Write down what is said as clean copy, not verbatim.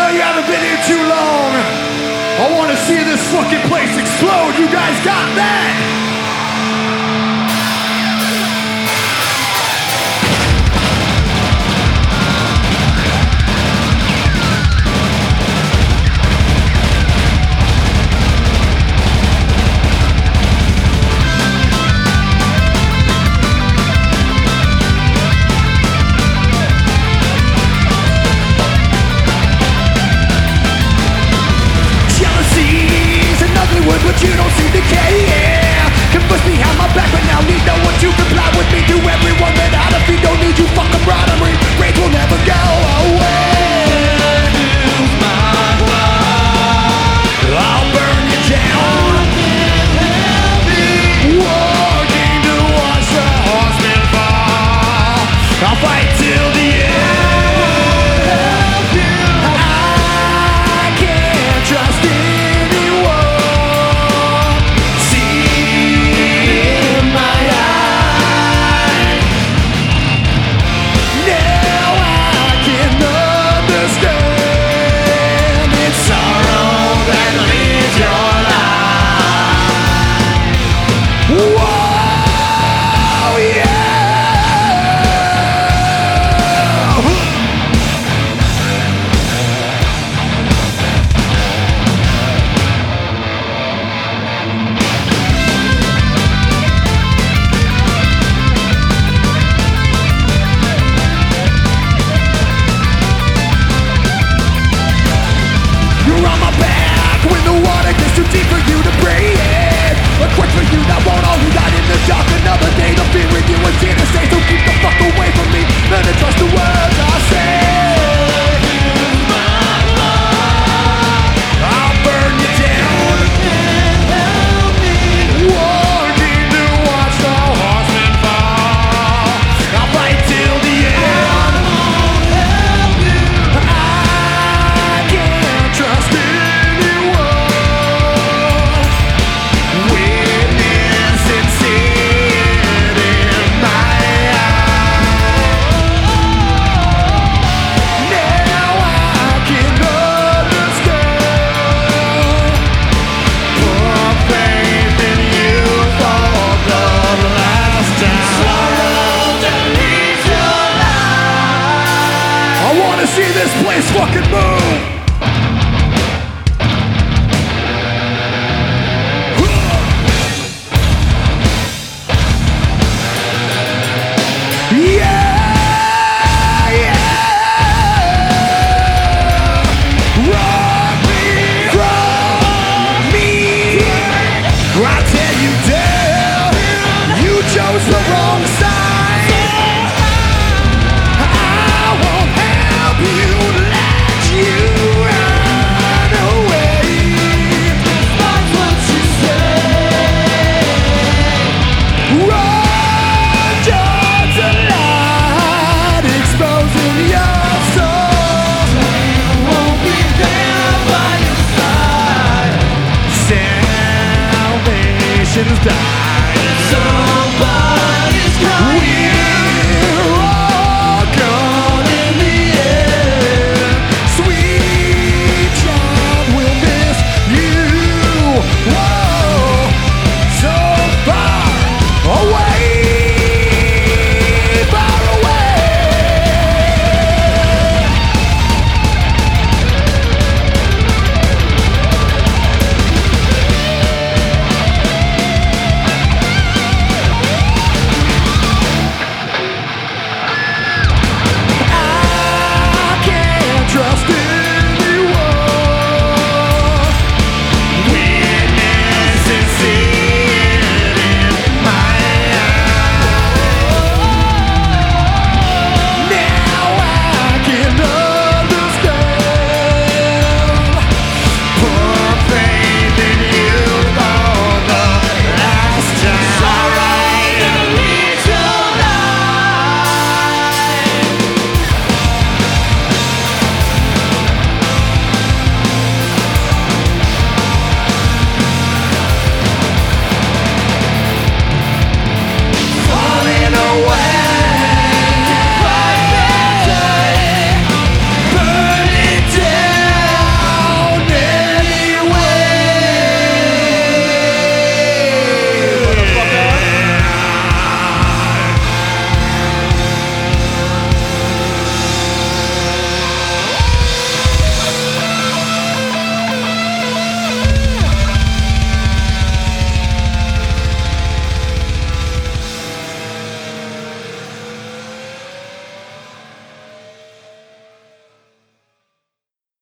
know you haven't been here too long. I want to see this fucking place explode. You guys got that? But you don't seem to care. Converse behind my back, but now need no one to comply with me. To everyone that I defeat, don't need you fuck camaraderie. Rage will never go away. Use my blood, I'll burn you down. Walking to watch the horsemen fall. I'll fight till the end. I can't trust it. Too deep for you to breathe. A quest for you that won't all you got in the dark. Another day to be with you is here to stay. So keep the fuck away from me. Learn to trust the